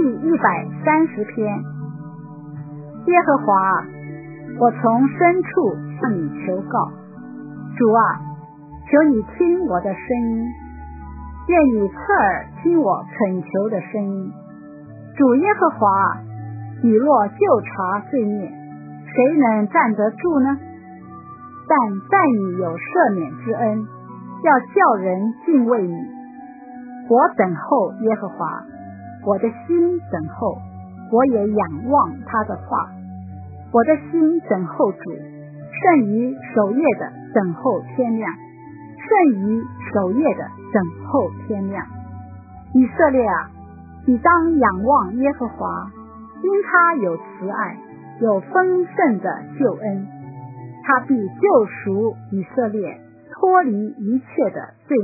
130篇。耶和华，我从深处向你求告，主啊，求你听我的声音，愿你侧耳听我恳求的声音。主耶和华，你若就察罪孽，谁能站得住呢？但在你有赦免之恩，要叫人敬畏你。我等候耶和华，我的心等候，我也仰望他的话。我的心等候主，胜于守夜的等候天亮，胜于守夜的等候天亮。以色列啊，你当仰望耶和华，因他有慈爱，有丰盛的救恩，他必救赎以色列，脱离一切的罪